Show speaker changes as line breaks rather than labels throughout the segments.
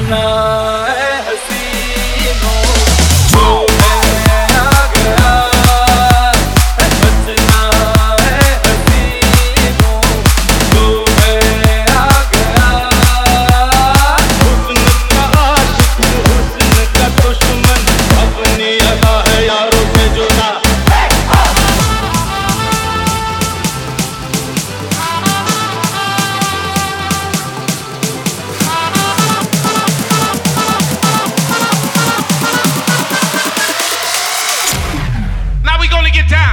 सजना है हसीनों जो है आ गया है सजना है हसीनों जो है आ गया हुस्न का आशिक हुस्न का दुश्मन अपनी अदा है यारों से जुदा
Get down.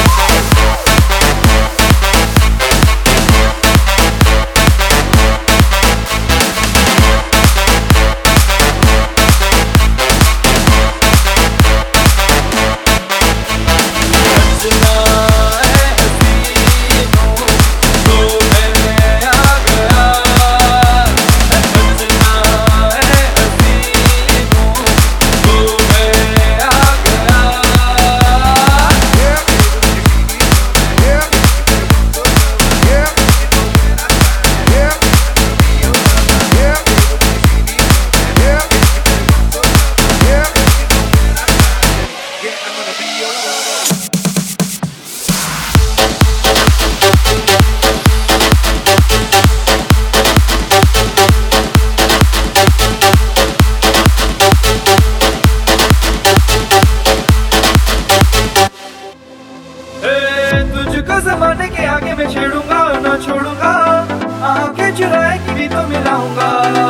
तुझको जमाने के आगे मैं छेड़ूंगा ना छोड़ूंगा आंखें चुराए की भी तो मिलाऊंगा